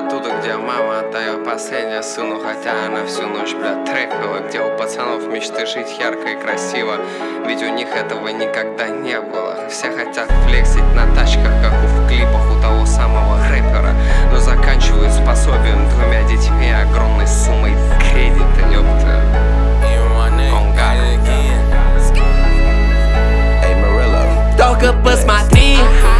оттуда, где мама отдает последнее сыну, хотя она всю ночь, блядь, трепила. Где у пацанов мечты жить ярко и красиво, ведь у них этого никогда не было. Все хотят флексить на тачках, как в клипах у того самого рэпера, но заканчивают с пособием, 2 детьми, огромной суммой кредита, ёпта. Только посмотри,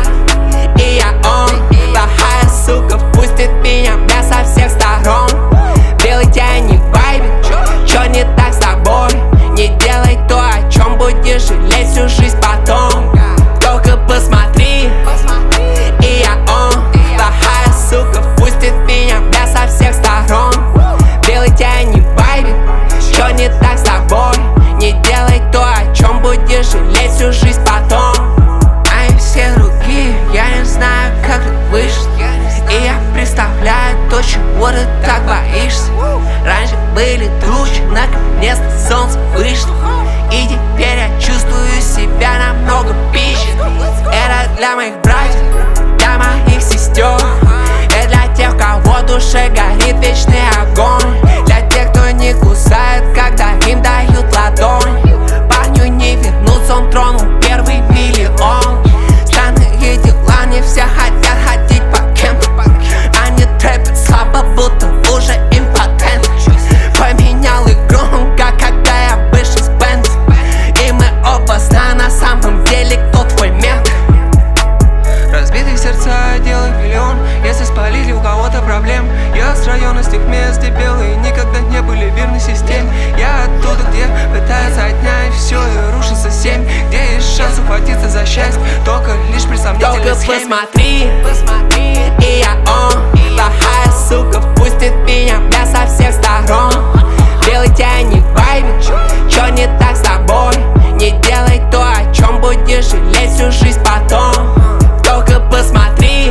и я он. Плохая сука впустит меня, бля, со всех сторон. Белый тень не вайбит, чё не так с тобой? Не делай то, о чем будешь жалеть всю жизнь потом. Только посмотри, и я он. Плохая сука впустит меня, бля, со всех сторон. Белый тень не вайбит, чё не так с тобой? Не делай то, о чем будешь жалеть всю жизнь потом. Они все другие, я не знаю, как тут вышло. И я представляю то, чего ты так боишься. Раньше были тучи, наконец-то солнце вышло. И теперь я чувствую себя намного пизже. Это для моих братьев, для моих сестер. Это для тех, у кого в душе горит вечный огонь. Для тех, кто не кусает, когда им дают ладонь. Парню не вернуться, он тронул первый миллион. Странные дела, не все хотят ходить по кемпу. Они трэпят слабо, будто уже импотент. Поменял игру, как когда я вышел с бенда. И мы оба знаем на самом деле, кто твой мент. Разбитые сердца делают миллион, если спалили у кого-то проблем. Я с района, с тех мест, где белые никогда не были верны системе. Я оттуда, где пытаются отнять все и рушится 7. Где есть шанс ухватиться за счастье, только лишь при сомнительной схеме. Посмотри, и я он. Плохая сука впустит меня, бля, со всех сторон. Белый тень не вайбит, чё не так с тобой? Не делай то, о чем будешь жалеть всю жизнь потом. Только посмотри,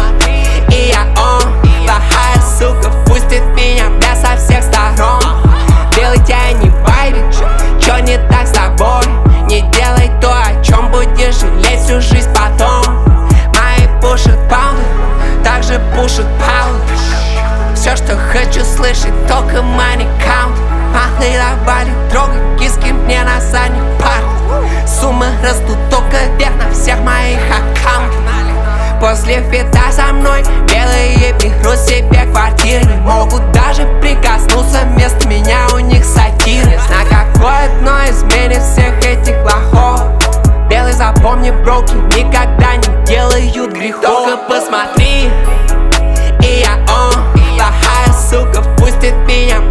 и я он. Плохая сука впустит меня, бля, со всех сторон. Белый тень не вайбит, чё не так с тобой? Не делай то, о чем будешь жалеть всю жизнь потом. Мои пушат паунды, также пушат паунды. Все, что хочу слышать, только money count. Малые давали трогать киски мне на задних парах. Суммы растут только вверх на всех моих аккаунтах. После фита со мной белые берут себе квартиры. Не могут даже прикоснуться, вместо меня у них сатиры. На какое дно изменит всех этих лохов? Белый, запомни, броки никогда не делают грехов. Только посмотри, и я он. Плохая сука впустит меня,